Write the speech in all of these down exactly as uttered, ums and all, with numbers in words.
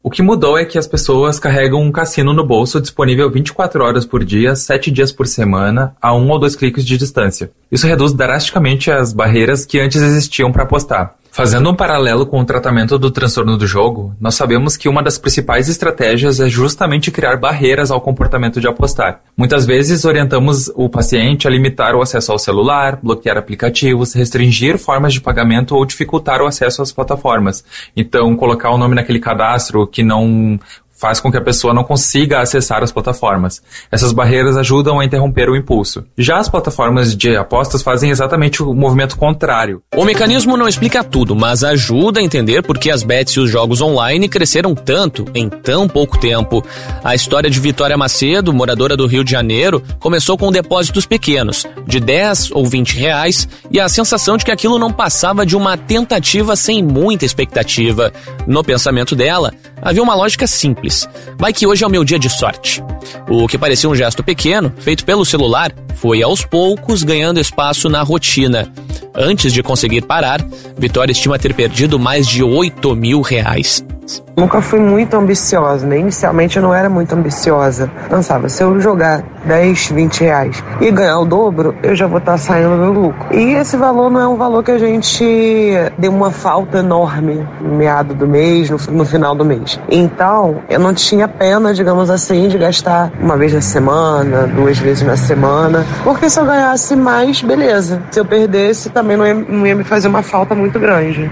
O que mudou é que as pessoas carregam um cassino no bolso disponível vinte e quatro horas por dia, sete dias por semana, a um ou dois cliques de distância. Isso reduz drasticamente as barreiras que antes existiam para apostar. Fazendo um paralelo com o tratamento do transtorno do jogo, nós sabemos que uma das principais estratégias é justamente criar barreiras ao comportamento de apostar. Muitas vezes orientamos o paciente a limitar o acesso ao celular, bloquear aplicativos, restringir formas de pagamento ou dificultar o acesso às plataformas. Então, colocar o nome naquele cadastro que não faz com que a pessoa não consiga acessar as plataformas. Essas barreiras ajudam a interromper o impulso. Já as plataformas de apostas fazem exatamente o movimento contrário. O mecanismo não explica tudo, mas ajuda a entender por que as bets e os jogos online cresceram tanto em tão pouco tempo. A história de Vitória Macedo, moradora do Rio de Janeiro, começou com depósitos pequenos, de dez ou vinte reais, e a sensação de que aquilo não passava de uma tentativa sem muita expectativa. No pensamento dela, havia uma lógica simples. Vai que hoje é o meu dia de sorte. O que parecia um gesto pequeno, feito pelo celular, foi aos poucos ganhando espaço na rotina. Antes de conseguir parar, Vitória estima ter perdido mais de oito mil reais. Nunca fui muito ambiciosa, né? Inicialmente eu não era muito ambiciosa. Pensava, se eu jogar dez, vinte reais e ganhar o dobro, eu já vou estar saindo do lucro. E esse valor não é um valor que a gente deu uma falta enorme no meado do mês, no, no final do mês. Então, eu não tinha pena, digamos assim, de gastar uma vez na semana, duas vezes na semana, porque se eu ganhasse mais, beleza. Se eu perdesse, também não ia, não ia me fazer uma falta muito grande.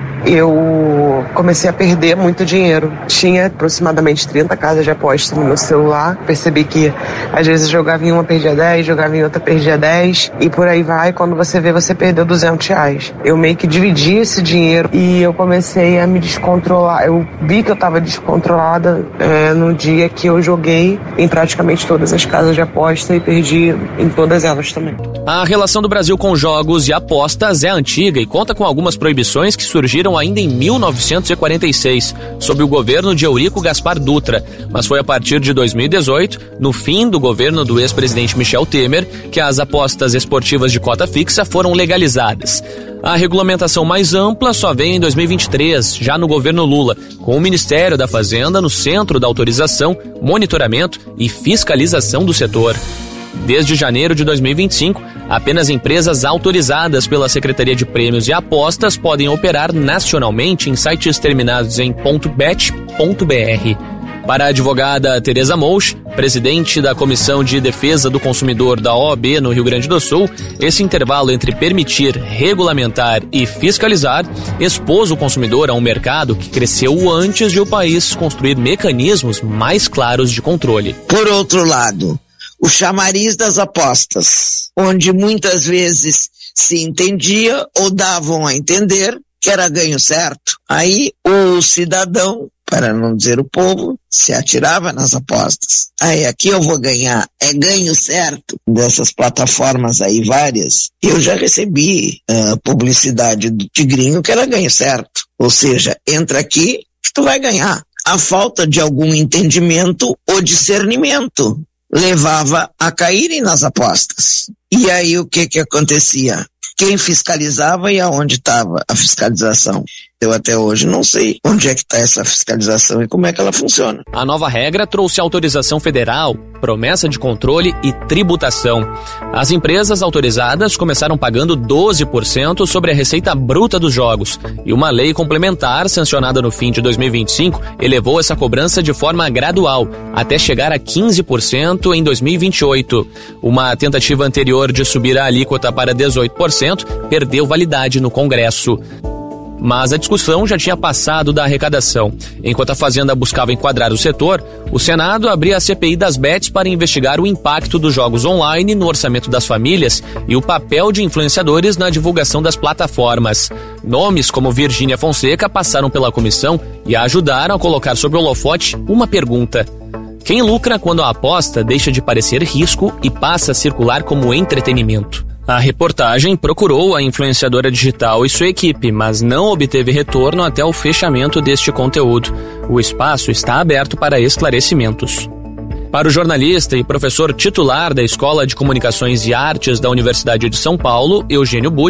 Eu comecei a perder muito dinheiro. Tinha aproximadamente trinta casas de aposta no meu celular. Percebi que às vezes jogava em uma, perdia dez, jogava em outra, perdia dez, e por aí vai. Quando você vê, você perdeu duzentos reais. Eu meio que dividi esse dinheiro e eu comecei a me descontrolar. Eu vi que eu estava descontrolada é, no dia que eu joguei em praticamente todas as casas de aposta e perdi em todas elas também. A relação do Brasil com jogos e apostas é antiga e conta com algumas proibições que surgiram ainda em mil novecentos e quarenta e seis, sob o governo de Eurico Gaspar Dutra, mas foi a partir de dois mil e dezoito, no fim do governo do ex-presidente Michel Temer, que as apostas esportivas de cota fixa foram legalizadas. A regulamentação mais ampla só veio em dois mil e vinte e três, já no governo Lula, com o Ministério da Fazenda no centro da autorização, monitoramento e fiscalização do setor. Desde janeiro de dois mil e vinte e cinco, apenas empresas autorizadas pela Secretaria de Prêmios e Apostas podem operar nacionalmente em sites terminados em .bet ponto b r. Para a advogada Tereza Mouch, presidente da Comissão de Defesa do Consumidor da O A B no Rio Grande do Sul, esse intervalo entre permitir, regulamentar e fiscalizar expôs o consumidor a um mercado que cresceu antes de o país construir mecanismos mais claros de controle. Por outro lado, o chamariz das apostas, onde muitas vezes se entendia ou davam a entender que era ganho certo. Aí o cidadão, para não dizer o povo, se atirava nas apostas. Aí aqui eu vou ganhar, é ganho certo dessas plataformas aí várias. Eu já recebi uh, publicidade do Tigrinho que era ganho certo. Ou seja, entra aqui que tu vai ganhar. A falta de algum entendimento ou discernimento levava a caírem nas apostas. E aí o que que acontecia? Quem fiscalizava e aonde estava a fiscalização? Eu até hoje não sei onde é que está essa fiscalização e como é que ela funciona. A nova regra trouxe autorização federal, promessa de controle e tributação. As empresas autorizadas começaram pagando doze por cento sobre a receita bruta dos jogos, e uma lei complementar sancionada no fim de dois mil e vinte e cinco elevou essa cobrança de forma gradual, até chegar a quinze por cento em dois mil e vinte e oito. Uma tentativa anterior de subir a alíquota para dezoito por cento perdeu validade no Congresso. Mas a discussão já tinha passado da arrecadação. Enquanto a Fazenda buscava enquadrar o setor, o Senado abria a C P I das bets para investigar o impacto dos jogos online no orçamento das famílias e o papel de influenciadores na divulgação das plataformas. Nomes como Virgínia Fonseca passaram pela comissão e ajudaram a colocar sobre o holofote uma pergunta: quem lucra quando a aposta deixa de parecer risco e passa a circular como entretenimento? A reportagem procurou a influenciadora digital e sua equipe, mas não obteve retorno até o fechamento deste conteúdo. O espaço está aberto para esclarecimentos. Para o jornalista e professor titular da Escola de Comunicações e Artes da Universidade de São Paulo, Eugênio Butti,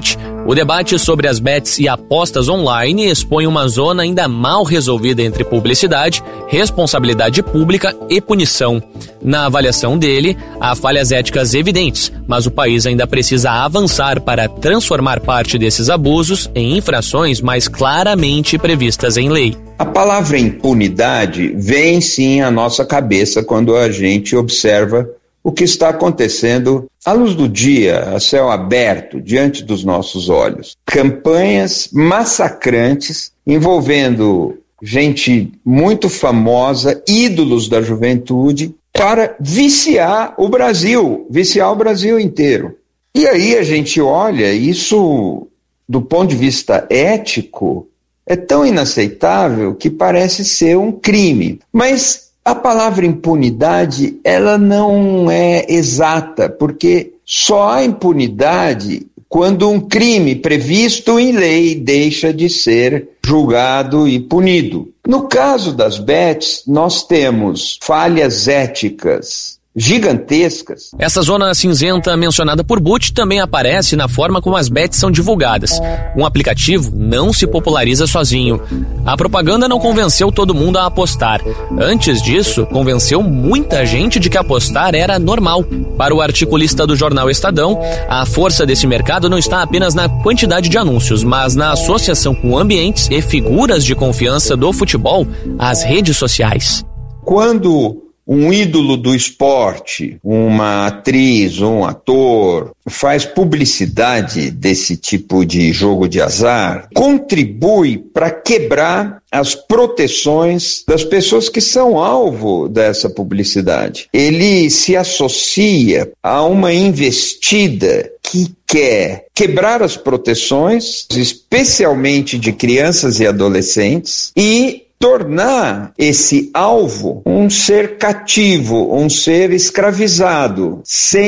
O debate sobre as bets e apostas online expõe uma zona ainda mal resolvida entre publicidade, responsabilidade pública e punição. Na avaliação dele, há falhas éticas evidentes, mas o país ainda precisa avançar para transformar parte desses abusos em infrações mais claramente previstas em lei. A palavra impunidade vem sim à nossa cabeça quando a gente observa o que está acontecendo à luz do dia, a céu aberto, diante dos nossos olhos. Campanhas massacrantes envolvendo gente muito famosa, ídolos da juventude, para viciar o Brasil, viciar o Brasil inteiro. E aí a gente olha, isso do ponto de vista ético é tão inaceitável que parece ser um crime. Mas a palavra impunidade, ela não é exata, porque só há impunidade quando um crime previsto em lei deixa de ser julgado e punido. No caso das bets, nós temos falhas éticas gigantescas. Essa zona cinzenta mencionada por Butch também aparece na forma como as bets são divulgadas. Um aplicativo não se populariza sozinho. A propaganda não convenceu todo mundo a apostar. Antes disso, convenceu muita gente de que apostar era normal. Para o articulista do jornal Estadão, a força desse mercado não está apenas na quantidade de anúncios, mas na associação com ambientes e figuras de confiança do futebol às redes sociais. Quando um ídolo do esporte, uma atriz, um ator, faz publicidade desse tipo de jogo de azar, contribui para quebrar as proteções das pessoas que são alvo dessa publicidade. Ele se associa a uma investida que quer quebrar as proteções, especialmente de crianças e adolescentes, e tornar esse alvo um ser cativo, um ser escravizado,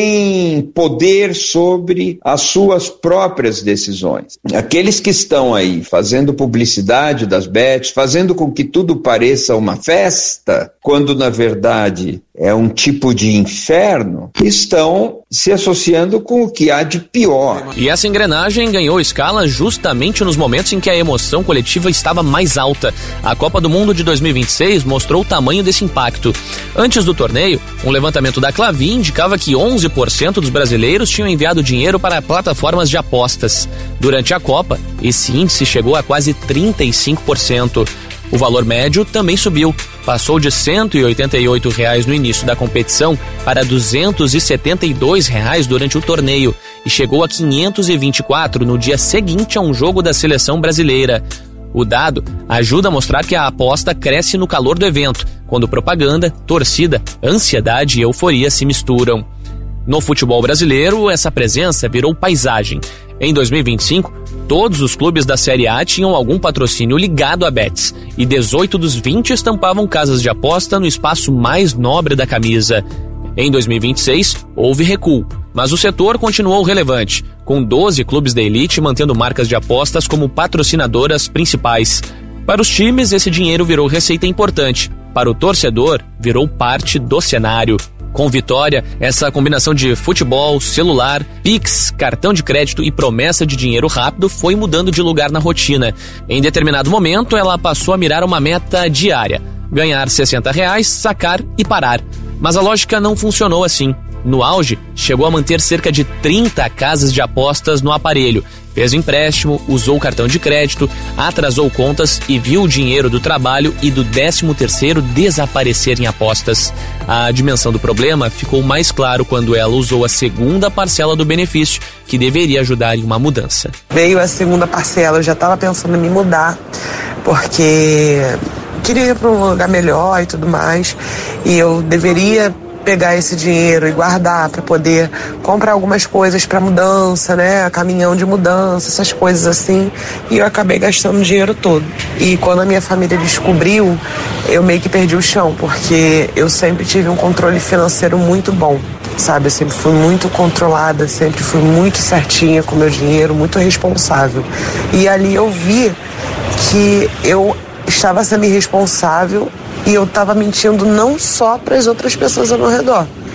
sem poder sobre as suas próprias decisões. Aqueles que estão aí fazendo publicidade das bets, fazendo com que tudo pareça uma festa, quando na verdade é um tipo de inferno, estão se associando com o que há de pior. E essa engrenagem ganhou escala justamente nos momentos em que a emoção coletiva estava mais alta. A Copa do Mundo de dois mil e vinte e seis mostrou o tamanho desse impacto. Antes do torneio, um levantamento da Klavi indicava que onze por cento dos brasileiros tinham enviado dinheiro para plataformas de apostas. Durante a Copa, esse índice chegou a quase trinta e cinco por cento. O valor médio também subiu, passou de cento e oitenta e oito reais no início da competição para duzentos e setenta e dois reais durante o torneio e chegou a quinhentos e vinte e quatro no dia seguinte a um jogo da seleção brasileira. O dado ajuda a mostrar que a aposta cresce no calor do evento, quando propaganda, torcida, ansiedade e euforia se misturam. No futebol brasileiro, essa presença virou paisagem. Em dois mil e vinte e cinco, todos os clubes da Série A tinham algum patrocínio ligado a bets, e dezoito dos vinte estampavam casas de aposta no espaço mais nobre da camisa. Em dois mil e vinte e seis, houve recuo, mas o setor continuou relevante, com doze clubes da elite mantendo marcas de apostas como patrocinadoras principais. Para os times, esse dinheiro virou receita importante. Para o torcedor, virou parte do cenário. Com Vitória, essa combinação de futebol, celular, Pix, cartão de crédito e promessa de dinheiro rápido foi mudando de lugar na rotina. Em determinado momento, ela passou a mirar uma meta diária: ganhar sessenta reais, sacar e parar. Mas a lógica não funcionou assim. No auge, chegou a manter cerca de trinta casas de apostas no aparelho. Fez empréstimo, usou o cartão de crédito, atrasou contas e viu o dinheiro do trabalho e do décimo terceiro desaparecer em apostas. A dimensão do problema ficou mais claro quando ela usou a segunda parcela do benefício, que deveria ajudar em uma mudança. Veio a segunda parcela, eu já estava pensando em me mudar, porque queria ir para um lugar melhor e tudo mais, e eu deveria pegar esse dinheiro e guardar para poder comprar algumas coisas para mudança, né, caminhão de mudança, essas coisas assim, e eu acabei gastando o dinheiro todo. E quando a minha família descobriu, eu meio que perdi o chão, porque eu sempre tive um controle financeiro muito bom, sabe, eu sempre fui muito controlada, sempre fui muito certinha com o meu dinheiro, muito responsável. E ali eu vi que eu estava sendo irresponsável e eu estava mentindo não só para as outras pessoas ao meu redor,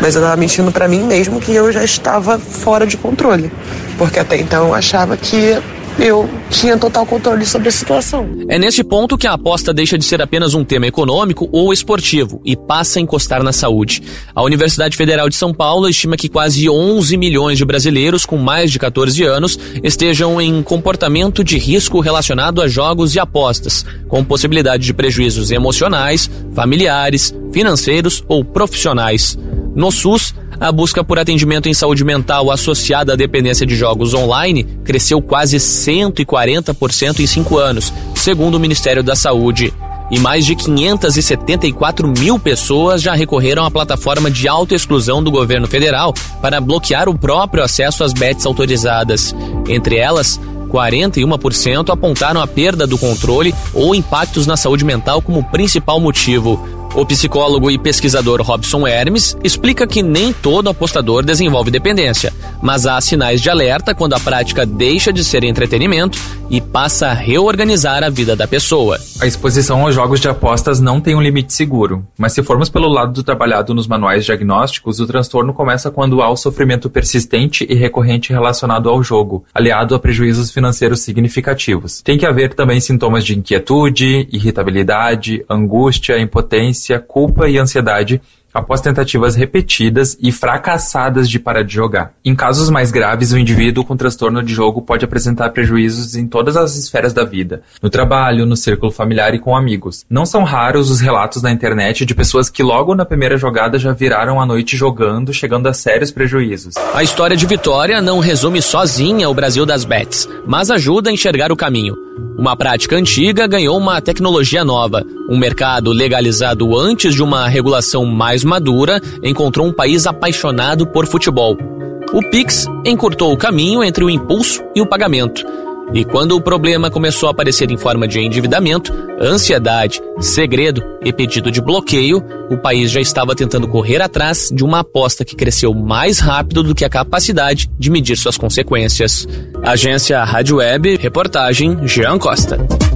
Mas eu tava mentindo pra mim mesmo que eu já estava fora de controle. Porque até então eu achava que eu tinha total controle sobre a situação. É nesse ponto que a aposta deixa de ser apenas um tema econômico ou esportivo e passa a encostar na saúde. A Universidade Federal de São Paulo estima que quase onze milhões de brasileiros com mais de catorze anos estejam em comportamento de risco relacionado a jogos e apostas, com possibilidade de prejuízos emocionais, familiares, financeiros ou profissionais. No SUS, a busca por atendimento em saúde mental associada à dependência de jogos online cresceu quase cento e quarenta por cento em cinco anos, segundo o Ministério da Saúde. E mais de quinhentas e setenta e quatro mil pessoas já recorreram à plataforma de autoexclusão do governo federal para bloquear o próprio acesso às bets autorizadas. Entre elas, quarenta e um por cento apontaram a perda do controle ou impactos na saúde mental como principal motivo. O psicólogo e pesquisador Robson Hermes explica que nem todo apostador desenvolve dependência, mas há sinais de alerta quando a prática deixa de ser entretenimento e passa a reorganizar a vida da pessoa. A exposição aos jogos de apostas não tem um limite seguro, mas se formos pelo lado do trabalhado nos manuais diagnósticos, o transtorno começa quando há o sofrimento persistente e recorrente relacionado ao jogo, aliado a prejuízos financeiros significativos. Tem que haver também sintomas de inquietude, irritabilidade, angústia, impotência, culpa e ansiedade após tentativas repetidas e fracassadas de parar de jogar. Em casos mais graves, o indivíduo com transtorno de jogo pode apresentar prejuízos em todas as esferas da vida, no trabalho, no círculo familiar e com amigos. Não são raros os relatos na internet de pessoas que logo na primeira jogada já viraram a noite jogando, chegando a sérios prejuízos. A história de Vitória não resume sozinha o Brasil das bets, mas ajuda a enxergar o caminho. Uma prática antiga ganhou uma tecnologia nova. Um mercado legalizado antes de uma regulação mais madura encontrou um país apaixonado por futebol. O Pix encurtou o caminho entre o impulso e o pagamento. E quando o problema começou a aparecer em forma de endividamento, ansiedade, segredo e pedido de bloqueio, o país já estava tentando correr atrás de uma aposta que cresceu mais rápido do que a capacidade de medir suas consequências. Agência Rádio Web, reportagem Jean Costa.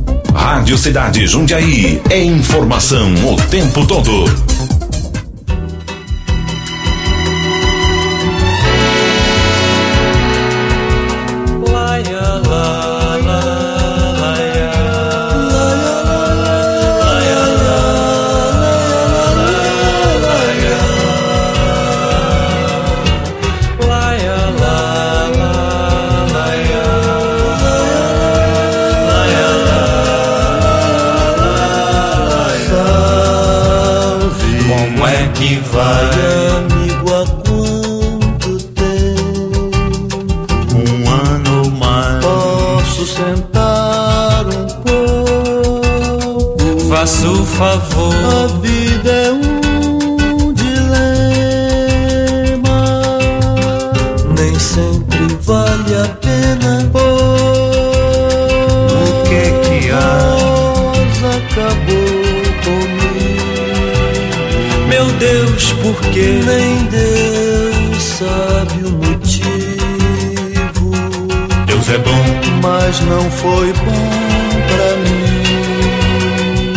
Rádio Cidade Jundiaí, é informação o tempo todo. Que vai, amigo, há quanto tempo? Um ano ou mais. Posso sentar um pouco? Faça o favor. A vida é um dilema. Nem sempre vale a pena. Pois o que é que há? Acabou comigo. Meu Deus, por que nem Deus sabe o motivo? Deus é bom, mas não foi bom pra mim.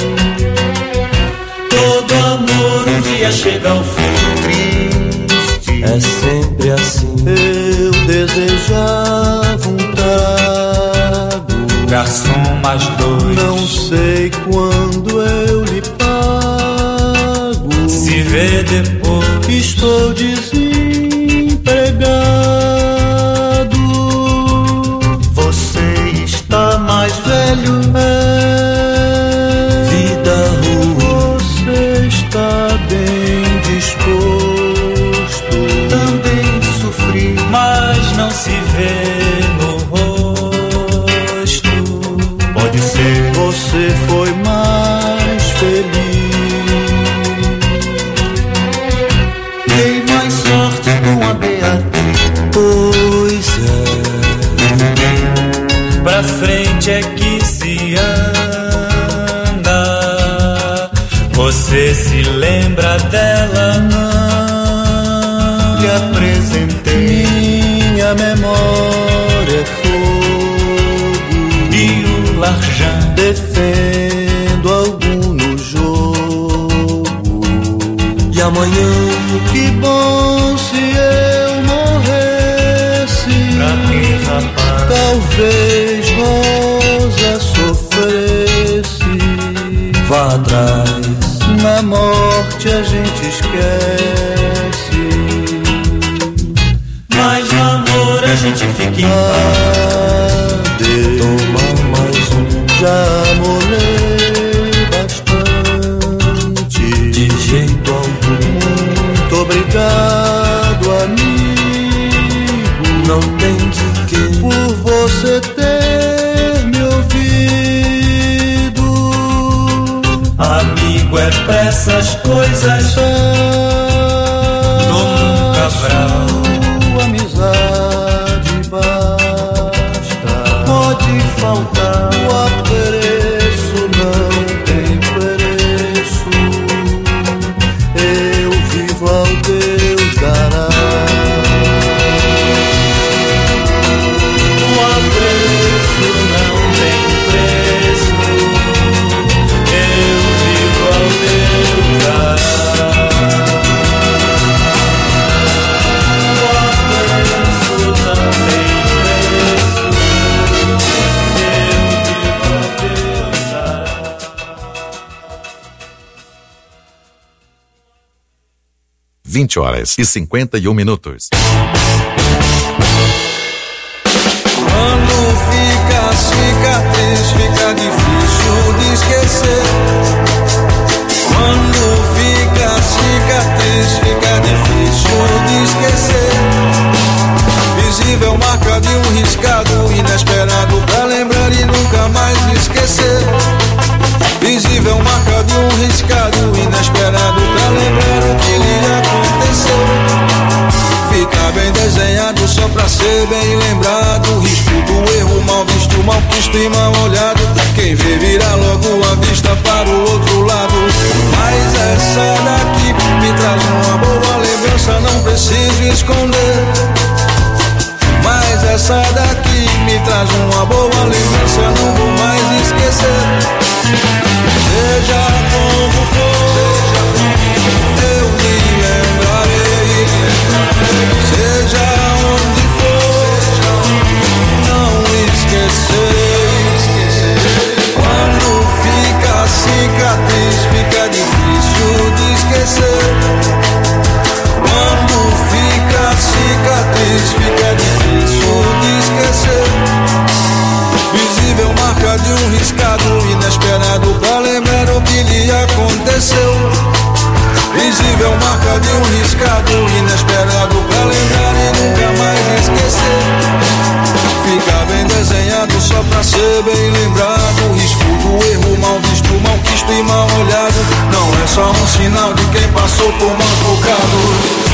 Todo amor um dia chega ao fim. Triste, é sempre assim. Eu desejava um trago. Garçom, mais dois. Não sei quando eu lhe se vê depois. Estou desempregado. Você está mais velho. É vida ruim. Você está bem disposto. Também sofri, mas não se vê no rosto. Pode ser. Você foi mais feliz. Pois é, pra frente é que se anda. Você se lembra dela? Não lhe apresentei. Minha memória é fogo e o larjão. Defendo algum no jogo e amanhã. Que bom se eu morresse, pra quem, rapaz? Talvez Rosa sofresse. Vá atrás, na morte a gente esquece, mas no amor a gente fica em paz. Toma mais um, já molei bastante. De jeito algum. Muito obrigado, amigo. Não tem de quê, por você ter me ouvido. Amigo é pra essas coisas, toma um Cabral. Amizade basta, pode faltar, o apreço não tem preço. Eu vivo ao Deus dará. O apreço não tem preço. Eu vivo ao Deus dará. vinte horas e cinquenta e um minutos. Quando fica a cicatriz, fica difícil de esquecer. Quando fica a cicatriz, fica difícil de esquecer. Visível marca de um riscado inesperado pra lembrar e nunca mais esquecer. Visível marca de um riscado inesperado pra lembrar o que lhe aconteceu. Fica bem desenhado só pra ser bem lembrado. Risco do erro, mal visto, mal quisto e mal olhado. Quem vê vira logo a vista para o outro lado. Mas essa daqui me traz uma boa lembrança, não preciso esconder. Mas essa daqui me traz uma boa lembrança, não vou mais esquecer. Seja como for, eu me lembrarei. Seja onde for, não esquecerei. Quando fica a cicatriz, fica difícil de esquecer. Quando fica a cicatriz, fica difícil de esquecer. Visível marca de um riscado inesperado pra lembrar o que lhe aconteceu. Visível marca de um riscado inesperado pra lembrar e nunca mais esquecer. Fica bem desenhado só pra ser bem lembrado. Risco do erro, mal visto, mal quisto e mal olhado. Não é só um sinal de quem passou por maus bocados.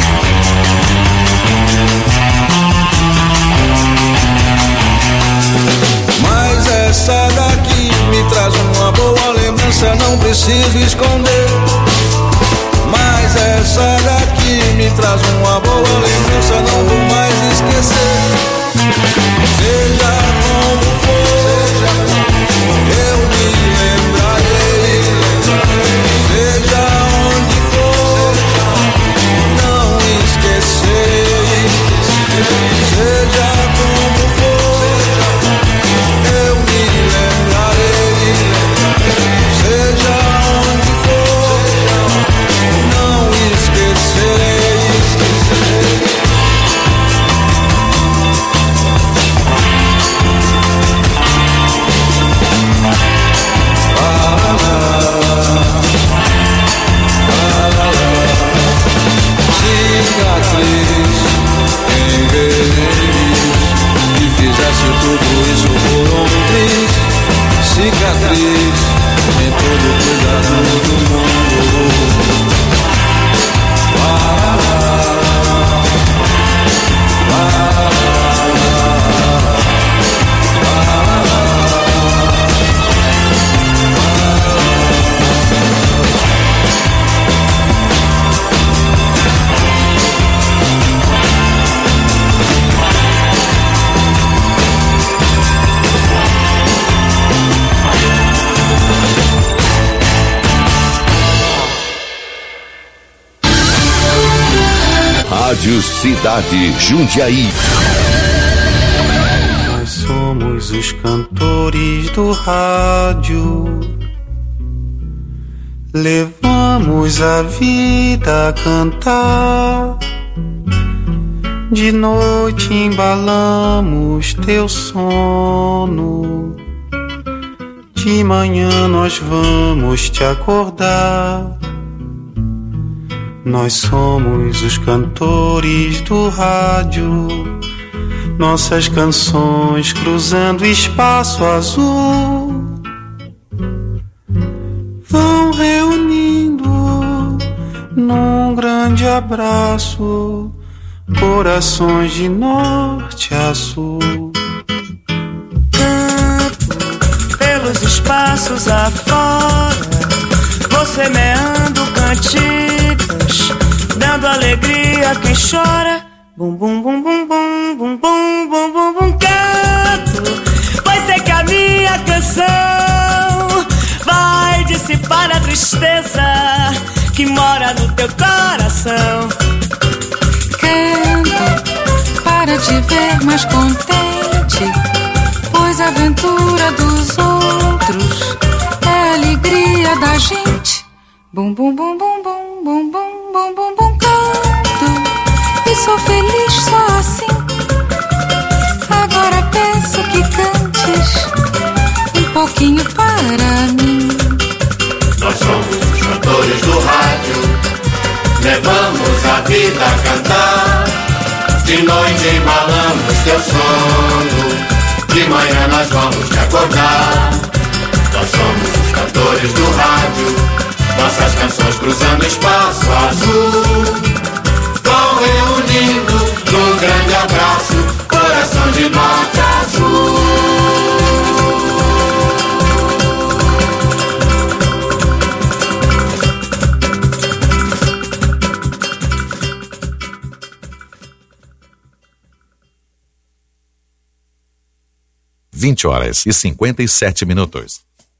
Mas essa daqui me traz uma boa lembrança, não preciso esconder. Mas essa daqui me traz uma boa lembrança, não vou mais esquecer. Seja como for, eu me lembrarei. Seja onde for, não esquecerei. Seja como for, eu me lembrarei. Seja onde for, não esquecerei. Rádio Cidade Jundiaí. Nós somos os cantores do rádio. Levamos a vida a cantar. De noite embalamos teu sono. De manhã nós vamos te acordar. Nós somos os cantores do rádio. Nossas canções cruzando o espaço azul vão reunindo num grande abraço corações de norte a sul. Canto pelos espaços afora, você meando cantigas, dando alegria a quem chora. Bum bum bum bum bum bum bum bum bum bum. Canto, pois sei que a minha canção vai dissipar a tristeza que mora no teu coração. Canto para te ver mais contente, pois a aventura dos outros é a alegria da gente. Bum bum bum bum bum bum bum bum bum bum. Canto e sou feliz só assim. Agora peço que cantes um pouquinho para mim. Nós somos os cantores do rádio. Levamos a vida a cantar. De noite embalamos teu sono. De manhã nós vamos te acordar. Nós somos os cantores do rádio. Nossas canções cruzando espaço azul vão reunindo num grande abraço coração de norte a sul. vinte horas e cinquenta e sete minutos.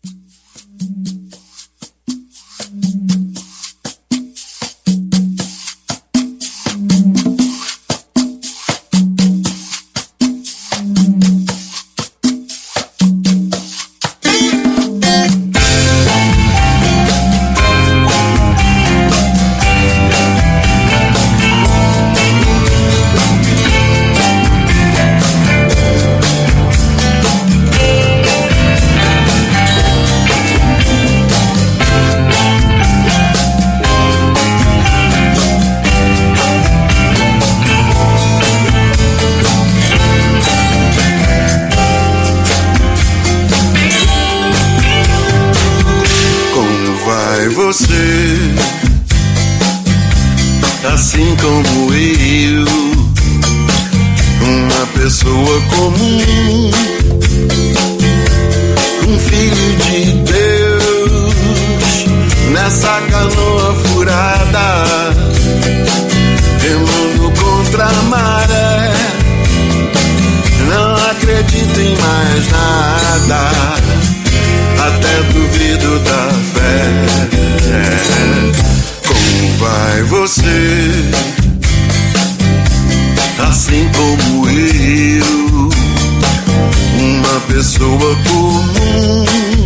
Assim como eu, uma pessoa comum, um filho de Deus, nessa canoa furada, remando contra a maré. Não acredito em mais nada, até duvido da fé. Como vai você? Assim como eu, uma pessoa comum,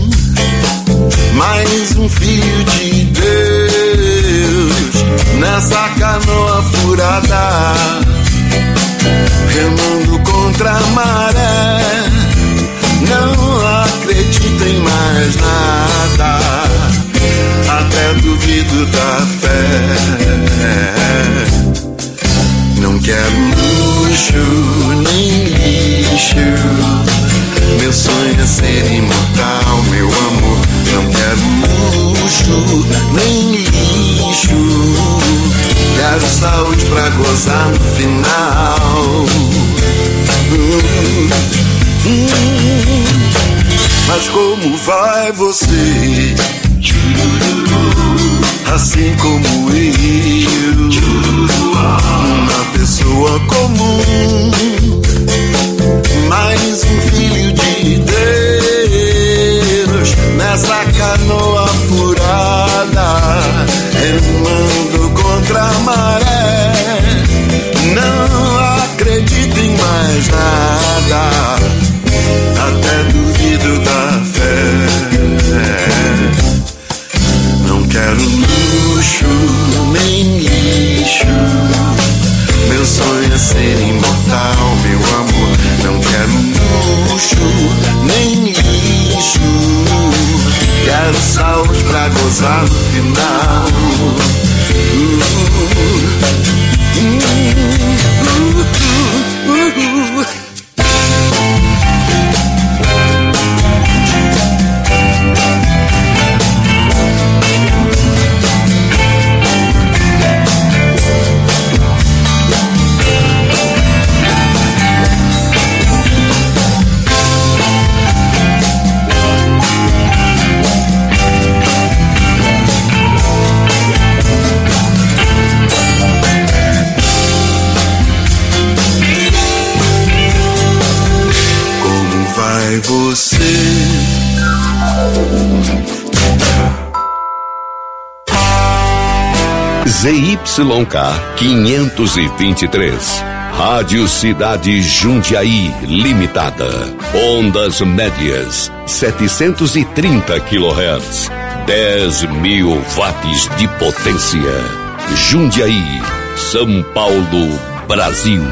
mais um filho de Deus, nessa canoa furada, remando contra a maré. Não acredito em mais nada, até duvido da fé. Não quero luxo nem lixo, meu sonho é ser imortal, meu amor. Não quero luxo nem lixo, quero saúde pra gozar no final. Hum, hum, mas como vai você? Assim como eu, uma pessoa comum, mais um filho de Deus, nessa canoa furada, remando contra a maré. luxo, nem lixo. Meu sonho é ser imortal, meu amor. Não quero luxo, nem lixo. Quero saúde pra gozar no final. Uh, uh, uh, uh, uh, uh. Você Z Y K quinhentos e vinte e três, Rádio Cidade Jundiaí Limitada, ondas médias setecentos e trinta quilohertz, dez mil watts de potência. Jundiaí, São Paulo, Brasil.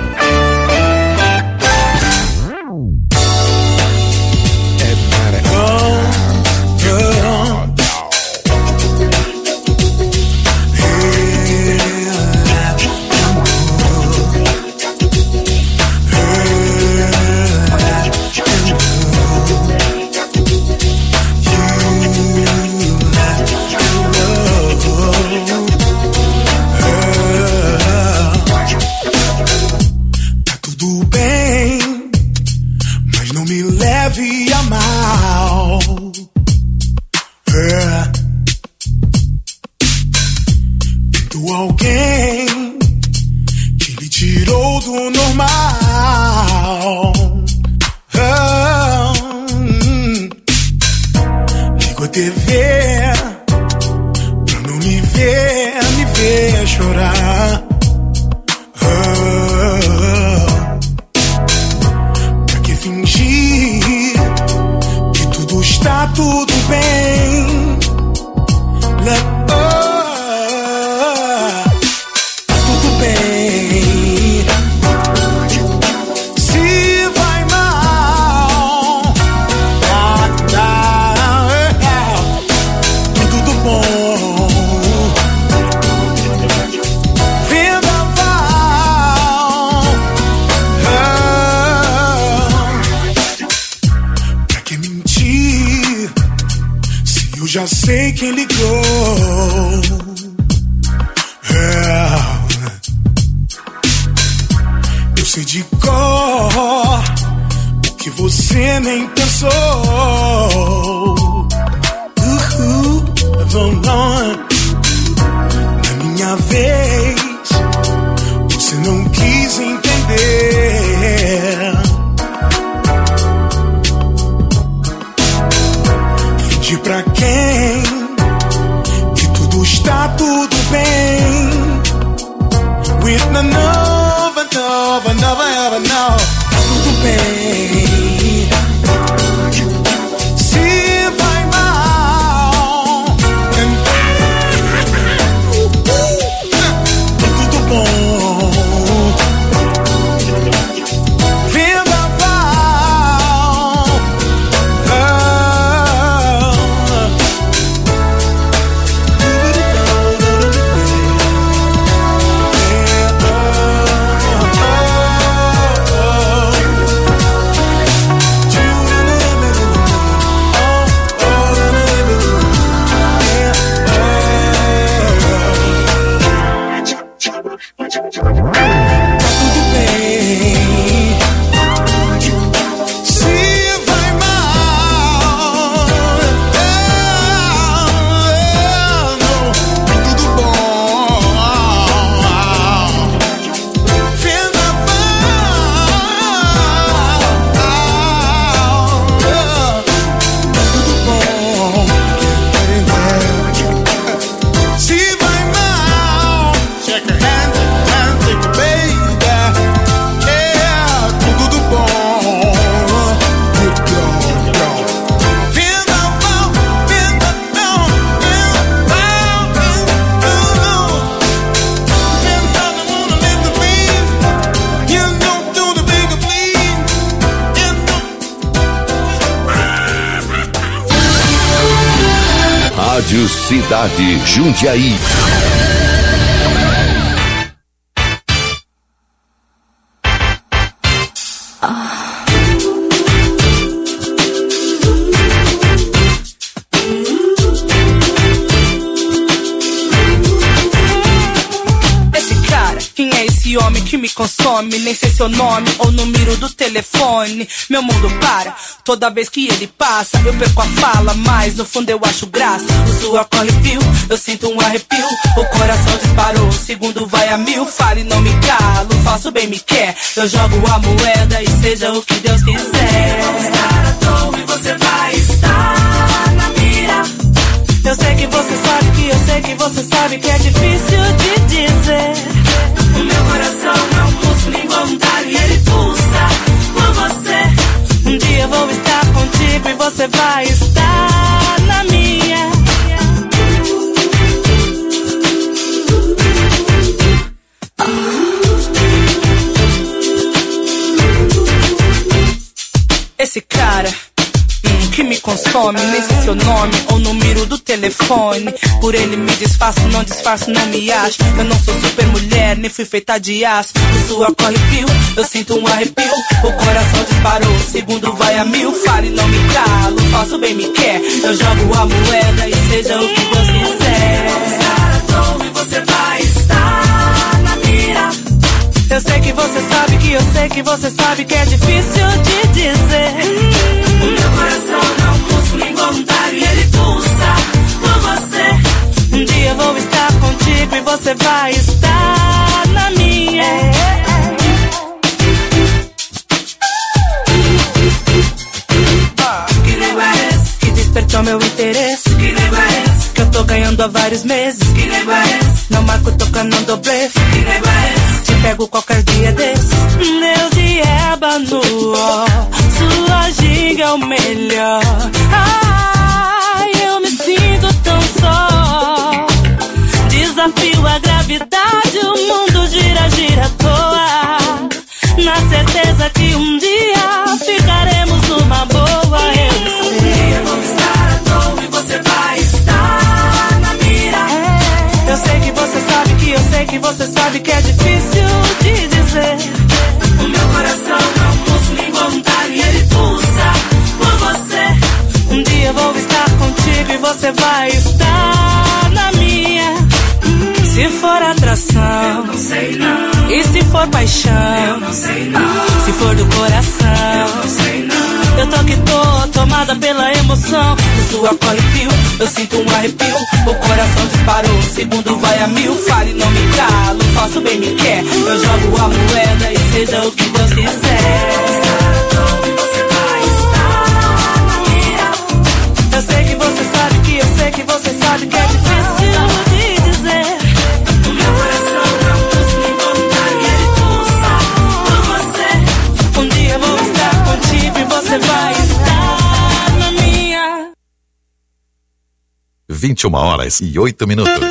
Já sei quem ligou. É. Eu sei de cor o que você nem pensou. Uhul, vamos lá. Na minha vez, você não quis entender. Fingir pra quem que tudo está tudo bem. With no nova, nova, nova, nova, nova. Tudo bem. Se vai mal, tudo bom. Vendaval. Rádio Cidade Jundiaí. Homem que me consome, nem sei seu nome ou número do telefone. Meu mundo para, toda vez que ele passa eu perco a fala, mas no fundo eu acho graça. O suor corre fio, eu sinto um arrepio. O coração disparou, o segundo vai a mil. Fale, não me calo, faço bem me quer. Eu jogo a moeda e seja o que Deus quiser. Eu vou estar à toa e você vai estar na mira. Eu sei que você sabe que eu sei que você sabe que é difícil de dizer. O meu coração é um pulso involuntário e ele pulsa por você. Um dia vou estar contigo e você vai estar na minha. Esse cara que me consome, nem sei seu nome ou número do telefone. Por ele me disfarço, não disfarço, não me acho. Eu não sou super mulher, nem fui feita de aço. O suor corre fio, eu sinto um arrepio. O coração disparou, o segundo vai a mil. Fale, não me calo, faço bem me quer. Eu jogo a moeda e seja o que Deus quiser. Eu vou estar à toa e você vai estar na mira. Eu sei que você sabe que eu sei que você sabe que é difícil de dizer. O meu coração é um pulso involuntário e ele pulsa por você. Um dia vou estar contigo e você vai estar na minha. Que negócio é esse que despertou meu interesse? Que negócio é esse que eu tô ganhando há vários meses? Que negócio é esse? Não marco tocando, não dou blefe. Que negócio é esse? Te pego qualquer dia desse. Deus de ébano, sua ginga é o melhor. Ai, eu me sinto tão só. Desafio a gravidade, o mundo gira, gira à toa. Na certeza que um dia ficaremos numa boa. Eu sei, eu vou estar à toa e você vai estar na mira. Eu sei que você sabe que eu sei que você sabe que é difícil de dizer. O meu coração é um pulso involuntário e ele pulsa por você. Um dia vou estar contigo e você vai estar na minha. Se for atração, eu não sei não. E se for paixão, eu não sei não. Se for do coração, eu não sei não. Eu tô que tô, tomada pela emoção. O suor corre fio, eu sinto um arrepio. O coração disparou, o segundo vai a mil. Fale, não me calo, faço bem me quer. Eu jogo a moeda e seja o que Deus quiser. Você vai estar na mira. Eu sei que você sabe que eu sei que você sabe que é difícil de dizer. O meu coração é um pulso involuntário e ele pulsa por você. Um dia vou estar contigo e você vai estar na minha. vinte e uma horas e oito minutos.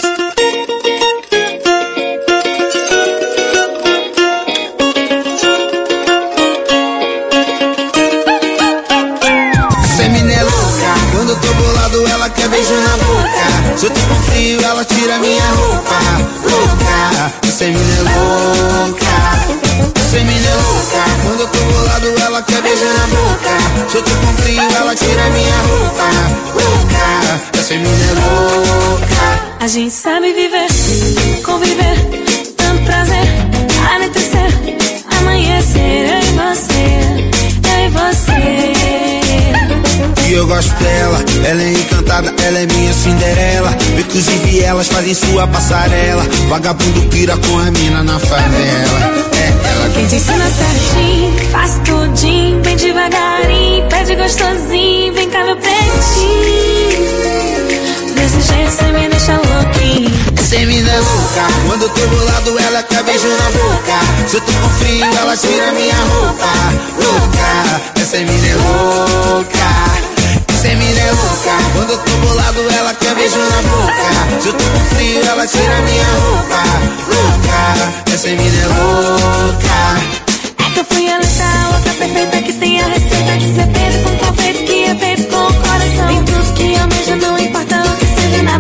Quando eu tô bolado, ela quer beijo na boca. Se eu tô com frio, ela tira minha roupa. Louca, essa mina é louca. Essa mina é louca. Quando eu tô bolado, ela quer beijo na boca. Se eu tô com frio, ela tira minha roupa. Louca, essa mina é louca. A gente sabe viver, conviver, tanto prazer, anoitecer, amanhecer, eu e você, eu e você. E eu gosto dela, ela é encantada, ela é minha Cinderela. Inclusive elas fazem sua passarela. Vagabundo pira com a mina na favela. É ela quem te ensina certinho, faz tudinho, bem devagarinho, pede gostosinho, vem cá meu pretinho. Desse jeito cê me deixa louquinho. Essa mina é louca, quando eu tô bolado ela quer beijo na boca. Se eu tô com frio ela tira minha roupa. Louca, essa mina é louca. Essa mina é louca, quando eu tô bolado ela quer beijo na boca. Se eu tô com frio ela tira minha roupa. Louca, essa mina é louca. É que eu fui a letra, outra perfeita que tem a receita de ser feito com confeito, que é feito com o coração. Em tudo que eu vejo não importa o que você vê na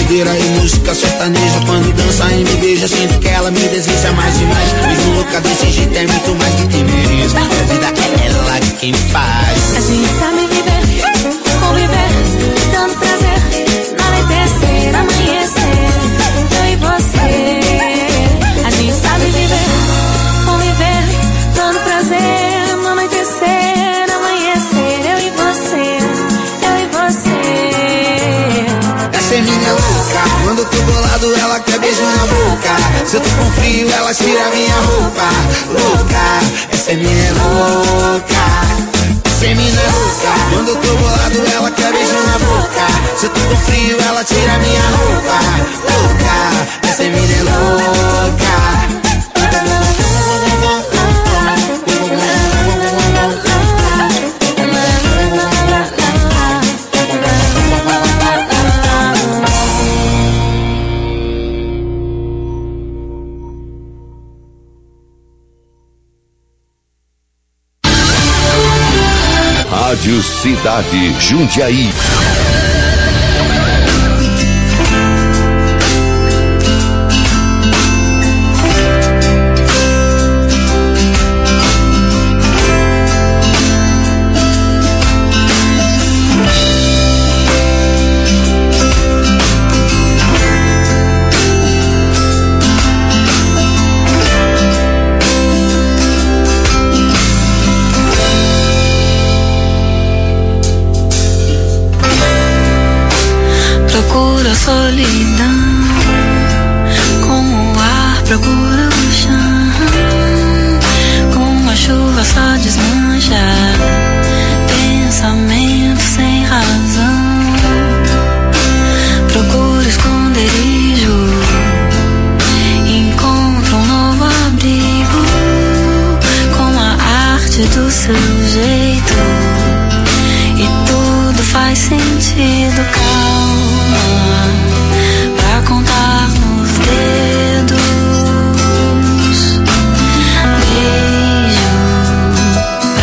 doideira e música sertaneja. Quando dança e me beija, sinto que ela me deseja mais e mais. Mesmo louca desse jeito é muito mais do que mereço. A vida é ela quem faz. A gente sabe viver, conviver, dando prazer, anoitecer, amanhecer, eu e você. A gente sabe viver, conviver, dando prazer, anoitecer, amanhecer, eu e você, eu e você. Essa é minha louca, quando eu tô bolado ela quer beijo na boca. Se eu tô com frio ela tira minha roupa. Louca, essa é minha louca. Essa é minha louca, quando eu tô bolado ela quer beijo na boca. Se eu tô com frio ela tira minha roupa. Louca, essa é minha louca. Rádio Cidade Jundiaí. Procura solidão, como o ar procura o chão, como a chuva só desmancha pensamento sem razão. Procura esconderijo, encontra um novo abrigo, com a arte do seu jeito, e tudo faz sentido. Calma pra contar nos dedos, beijo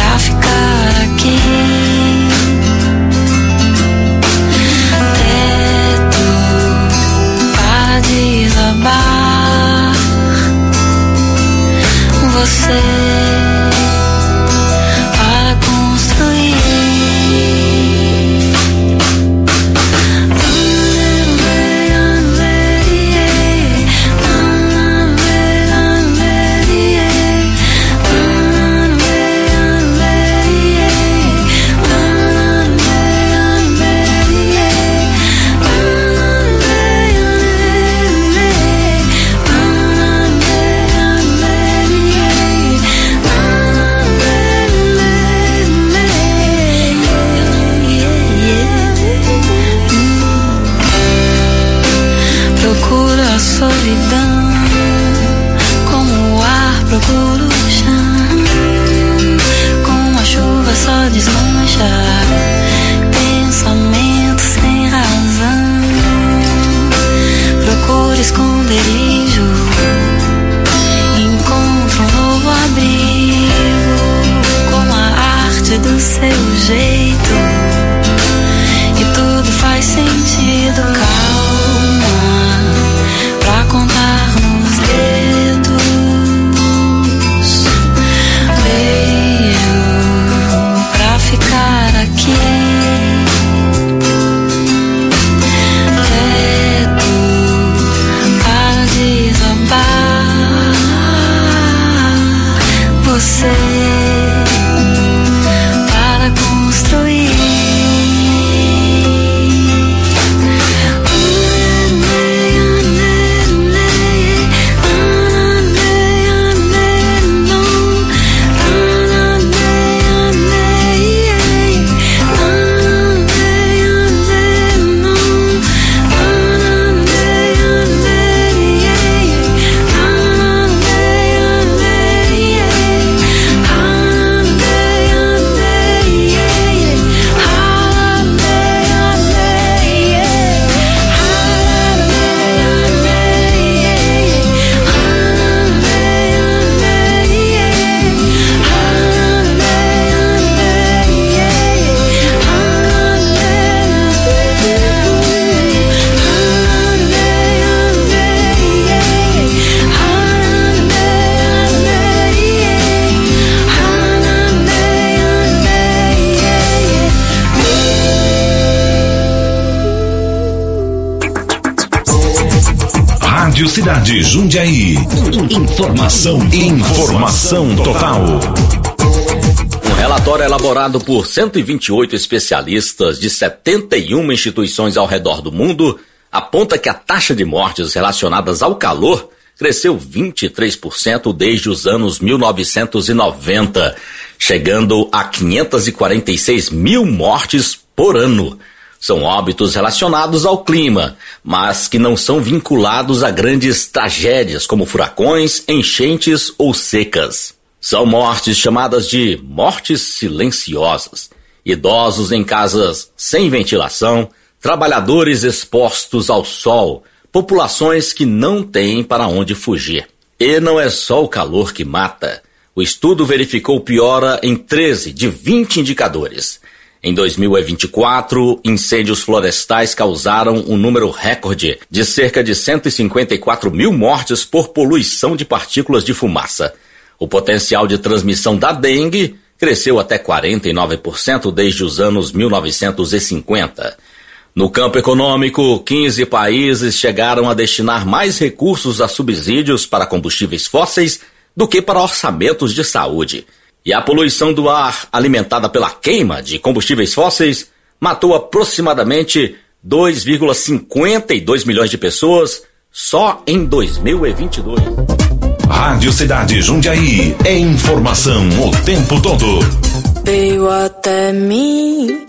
Rádio Cidade Jundiaí. Informação, informação total. Um relatório elaborado por cento e vinte e oito especialistas de setenta e uma instituições ao redor do mundo aponta que a taxa de mortes relacionadas ao calor cresceu vinte e três por cento desde os anos mil novecentos e noventa, chegando a quinhentas e quarenta e seis mil mortes por ano. São óbitos relacionados ao clima, mas que não são vinculados a grandes tragédias como furacões, enchentes ou secas. São mortes chamadas de mortes silenciosas. Idosos em casas sem ventilação, trabalhadores expostos ao sol, populações que não têm para onde fugir. E não é só o calor que mata. O estudo verificou piora em treze de vinte indicadores. Em dois mil e vinte e quatro, incêndios florestais causaram um número recorde de cerca de cento e cinquenta e quatro mil mortes por poluição de partículas de fumaça. O potencial de transmissão da dengue cresceu até quarenta e nove por cento desde os anos mil novecentos e cinquenta. No campo econômico, quinze países chegaram a destinar mais recursos a subsídios para combustíveis fósseis do que para orçamentos de saúde. E a poluição do ar, alimentada pela queima de combustíveis fósseis, matou aproximadamente dois vírgula cinquenta e dois milhões de pessoas só em dois mil e vinte e dois. Rádio Cidade Jundiaí é informação o tempo todo. Veio até mim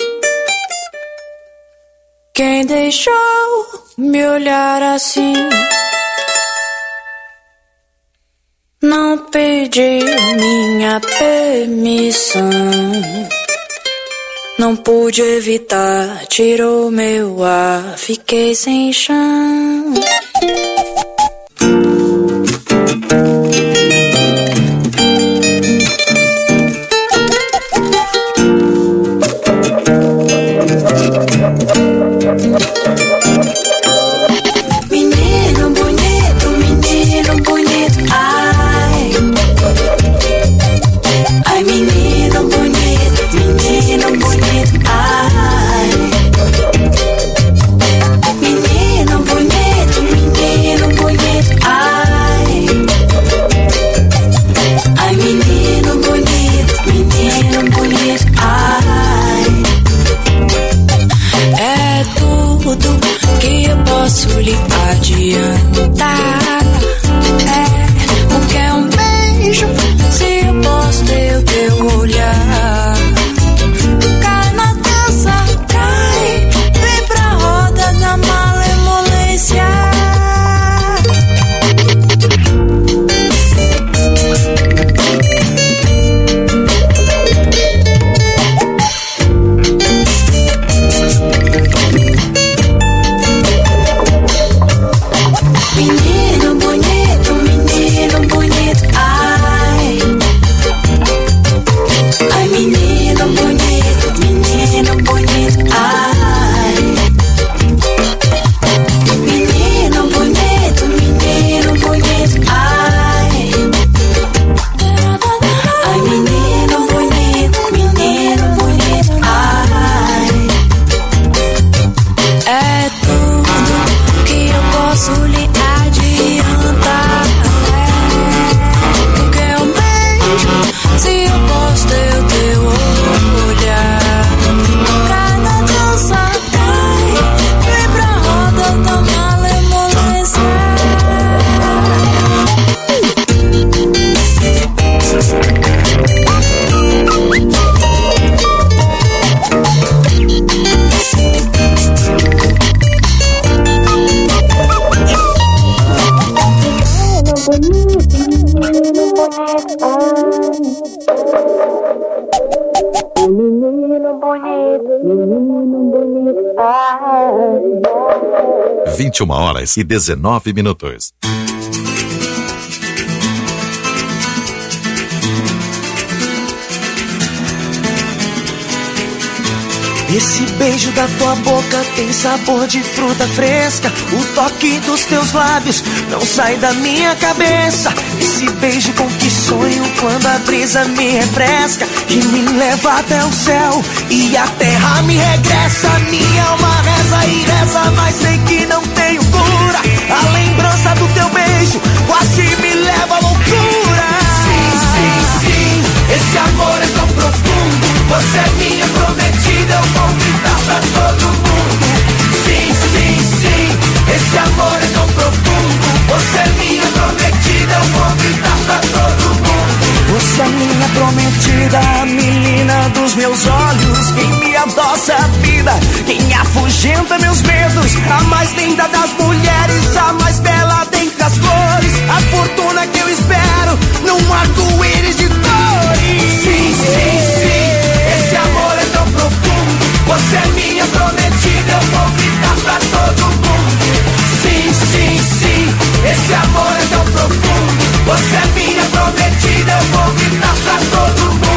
quem deixou me olhar assim. Não pedi minha permissão, não pude evitar, tirou meu ar, fiquei sem chão. Menino bonito, menino bonito, ai. Ai, menino bonito, menino bonito, ai. Menino bonito, menino bonito, ai. Ai, menino bonito, menino bonito, ai. É tudo que eu posso lhe adiantar. É o que é um beijo, se eu posso ter o teu olhar. Cai na dança, cai, vem pra roda da malemolência. Menino bonito, menino bonito, ai. Ai, menino bonito, menino bonito, ai. Menino bonito, menino bonito, ai. Ai, menino bonito, menino bonito, ai. É tudo que eu posso lhe adiantar. É, porque um beijo, se eu posso ter o teu olhar. Cai na dança, cai, vem pra roda da malemolência. Menino bonito, menino bonito, ai. vinte e uma horas e dezenove minutos. Esse beijo da tua boca tem sabor de fruta fresca. O toque dos teus lábios não sai da minha cabeça. Esse beijo com que sonho quando a brisa me refresca, que me leva até o céu e a terra me regressa. Minha alma reza e reza, mas sei que não tenho cura. A lembrança do teu quem afugenta meus medos, a mais linda das mulheres, a mais bela dentre as flores, a fortuna que eu espero num arco-íris de cores. Sim, sim, sim, esse amor é tão profundo, você é minha prometida, eu vou gritar pra todo mundo. Sim, sim, sim, esse amor é tão profundo, você é minha prometida, eu vou gritar pra todo mundo.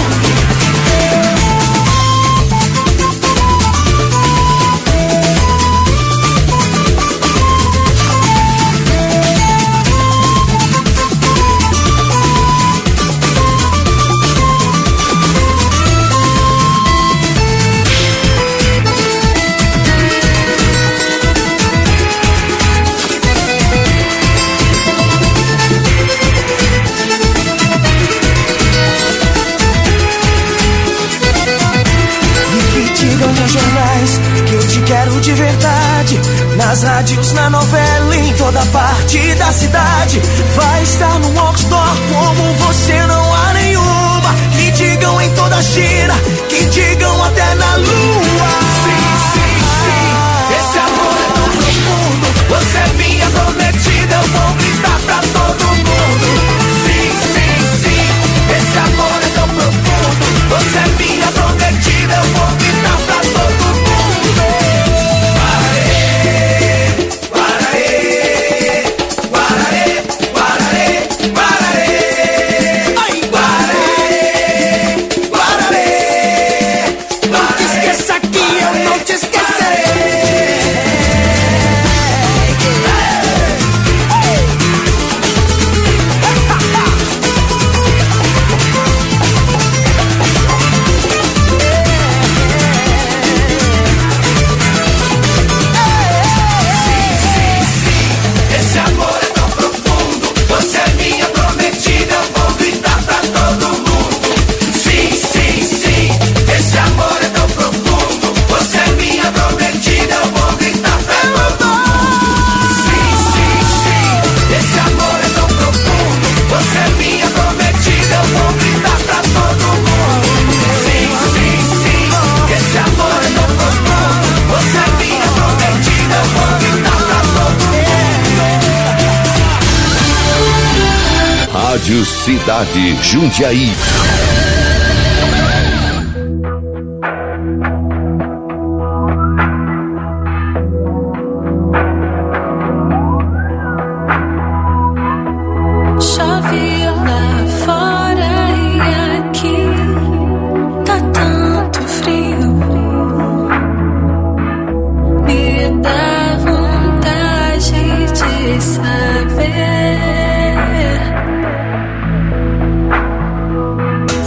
Nos jornais que eu te quero de verdade, nas rádios, na novela, em toda parte da cidade. Vai estar no outdoor como você não há nenhuma. Que digam em toda a China, que digam até na lua. Sim, sim, sim, esse amor é tão profundo, você é minha prometida, eu vou gritar pra todo mundo. Sim, sim, sim, esse amor é tão profundo, você é minha prometida, eu vou gritar pra todo mundo. Rádio Cidade Jundiaí. Chove lá fora e aqui tá tanto frio. Me dá vontade de saber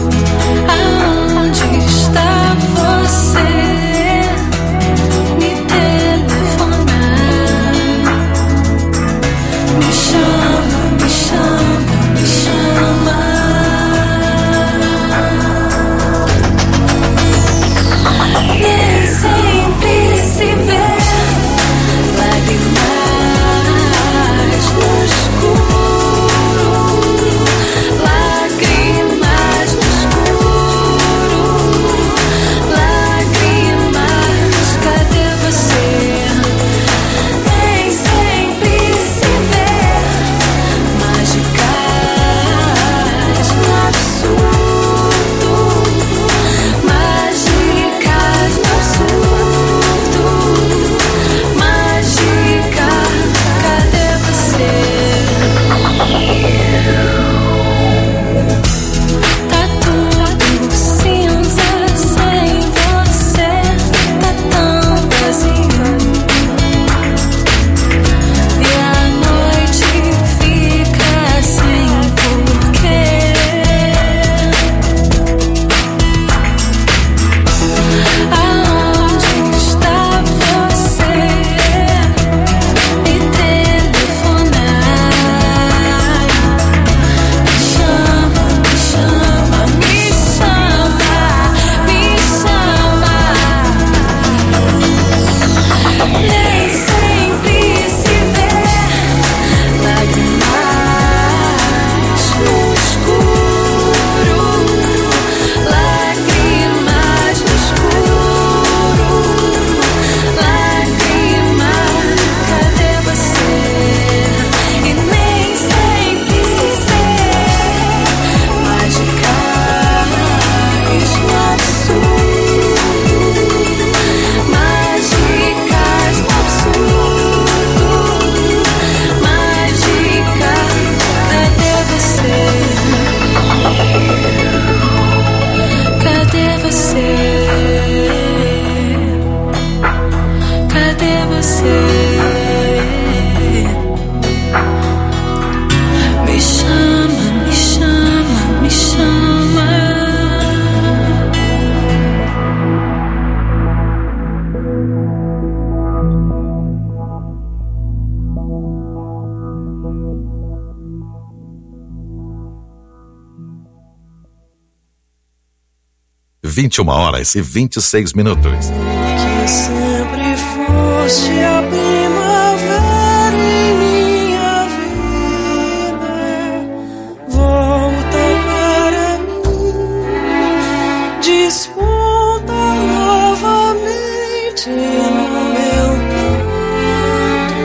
vinte e uma horas e vinte e seis minutos. Que sempre foste a primavera em minha vida, volta para mim, desponta novamente no meu canto.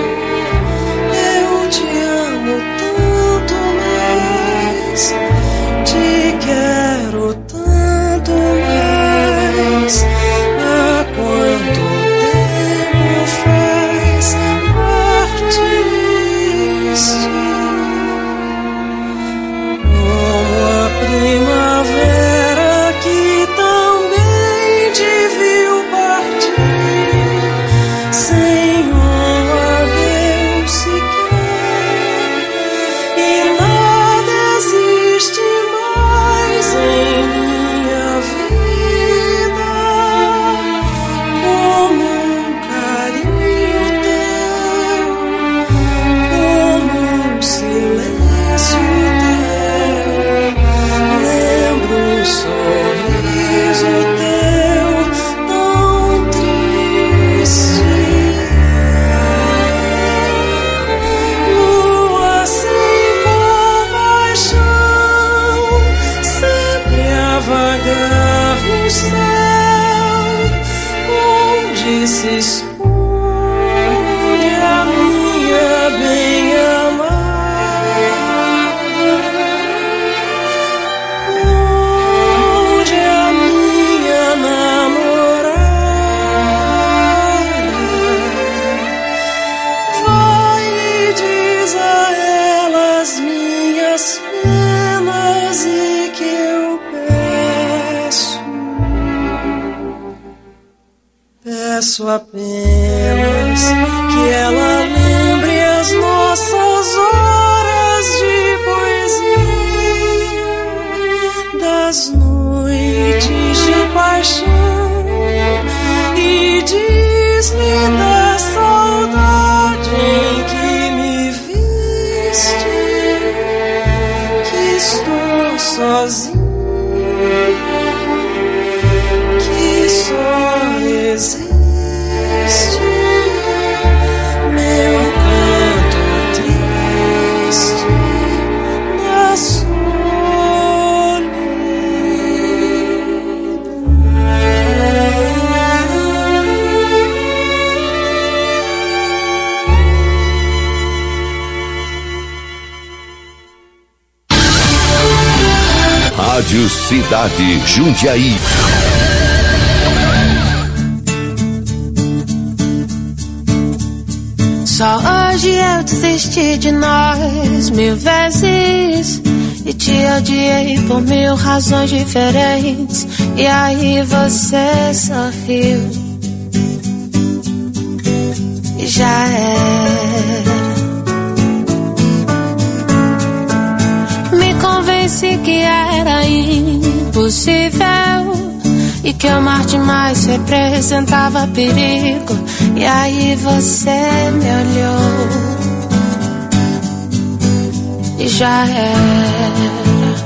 Eu te amo tanto mais, te quero tanto mais. Há quanto tempo faz partiste, como a primavera que também te viu partir, sem um adeus sequer, e nada existe mais em minha vida como um carinho teu, como um silêncio teu. Lembro um sorriso teu tão triste, lua sem compaixão, sempre a vagar no céu, onde se esconde a minha bem-amada, onde a minha namorada vai e diz a ela as minhas penas e que eu peço, peço apenas que ela lembre as nossas horas de poesia, das noites de paixão, e diz-me da saudade em que me viste, que estou sozinha, que só existe meu canto triste na Rádio Cidade Jundiaí. Só hoje eu desisti de nós mil vezes e te odiei por mil razões diferentes. E aí você sorriu e já era. Me convenci que era impossível e que amar demais representava perigo. E aí você me olhou e já era.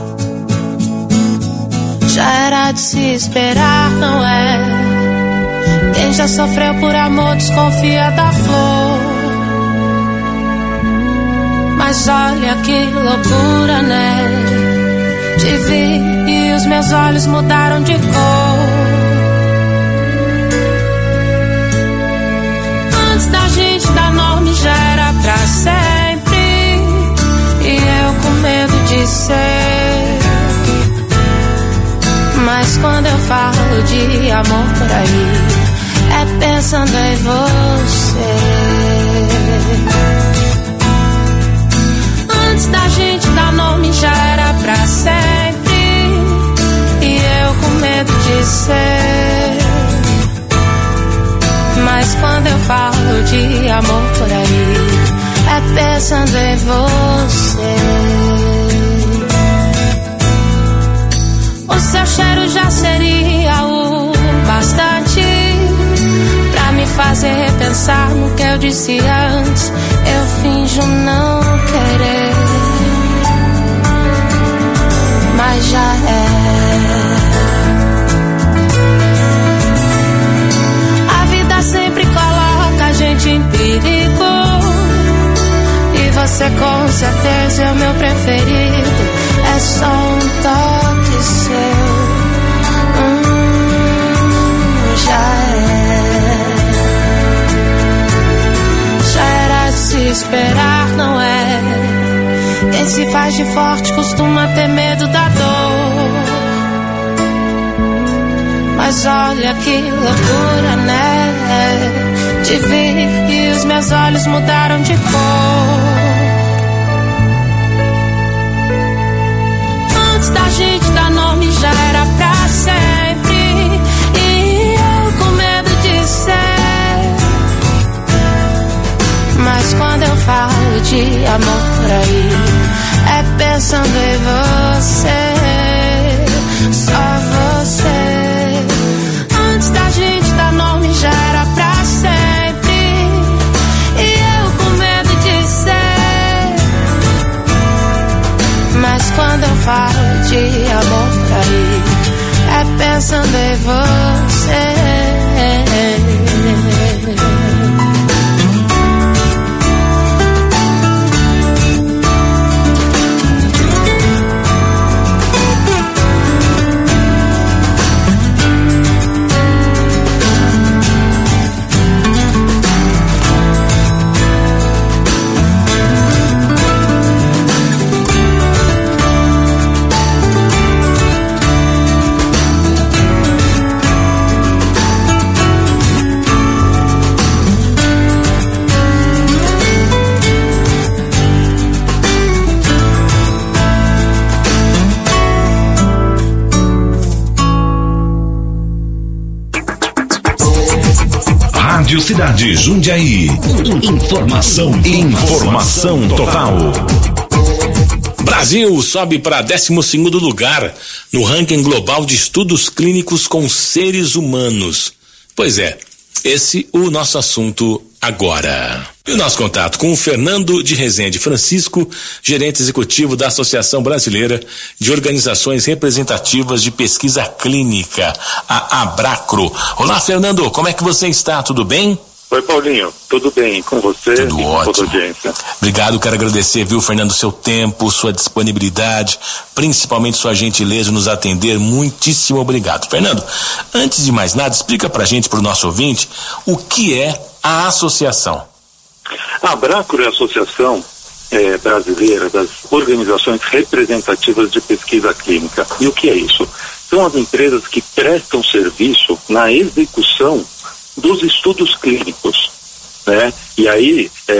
Já era de se esperar, não é? Quem já sofreu por amor desconfia da flor. Mas olha que loucura, né? Te vi e os meus olhos mudaram de cor. Antes da gente dar nome já era pra sempre, e eu com medo de ser. Mas quando eu falo de amor por aí, é pensando em você. Antes da gente dar nome já era pra sempre, e eu com medo de ser. Mas quando eu falo de amor por aí, é pensando em você. O seu cheiro já seria o bastante pra me fazer repensar no que eu disse antes. Eu finjo não querer, mas já é. Você com certeza é o meu preferido. É só um toque seu. Hum, já é. Já era de se esperar, não é? Quem se faz de forte costuma ter medo da dor. Mas olha que loucura, né? De ver que os meus olhos mudaram de cor. Antes da gente dar nome já era pra sempre. E eu com medo de ser. Mas quando eu falo de amor por aí, é pensando em você. Só você. Antes da gente dar nome já era pra sempre. E eu com medo de ser. Mas quando eu falo de amor por aí, é pensando em você. Rádio Cidade Jundiaí. Informação, informação total. Brasil sobe para décimo segundo lugar no ranking global de estudos clínicos com seres humanos. Pois é, esse o nosso assunto agora. E o nosso contato com o Fernando de Rezende Francisco, gerente executivo da Associação Brasileira de Organizações Representativas de Pesquisa Clínica, a Abracro. Olá, Fernando, como é que você está? Tudo bem? Oi, Paulinho, tudo bem com você? Tudo e com ótimo. toda a audiência. Obrigado, quero agradecer, viu, Fernando, seu tempo, sua disponibilidade, principalmente sua gentileza em nos atender. Muitíssimo obrigado. Fernando, antes de mais nada, explica pra gente, pro nosso ouvinte, o que é a associação. A Abracro é a Associação é, Brasileira das Organizações Representativas de Pesquisa Clínica. E o que é isso? São as empresas que prestam serviço na execução dos estudos clínicos, né? E aí, é,